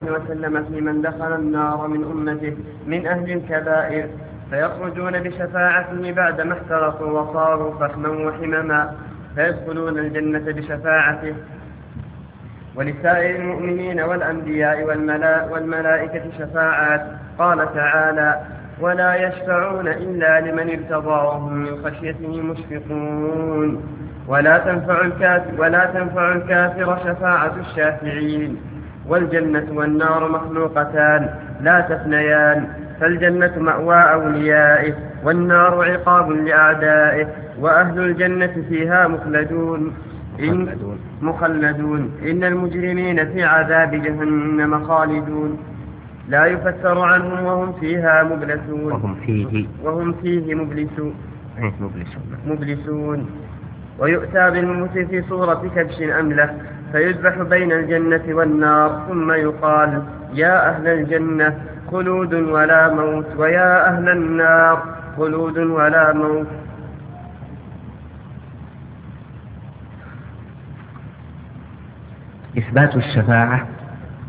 وسلم في من دخل النار من أمته من أهل الكبائر، فيخرجون بشفاعته بعدما احترقوا وصاروا فحما وحمما، فيدخلون الجنة بشفاعته. ولسائر المؤمنين والأنبياء والملائكة شفاعات. قال تعالى: ولا يشفعون إلا لمن ارتضى وهم من خشيته مشفقون. ولا تنفع الكافر شفاعة الشافعين. والجنة والنار مخلوقتان لا تفنيان، فالجنة مأوى أوليائه، والنار عقاب لأعدائه، وأهل الجنة فيها مخلدون. إن المجرمين في عذاب جهنم خالدون، لا يفتر عنهم وهم فيها وهم فيه مبلسون. ويؤتى بالموت في صورة كبش أملة، فيذبح بين الجنة والنار، ثم يقال: يا أهل الجنة خلود ولا موت، ويا أهل النار خلود ولا موت. إثبات الشفاعة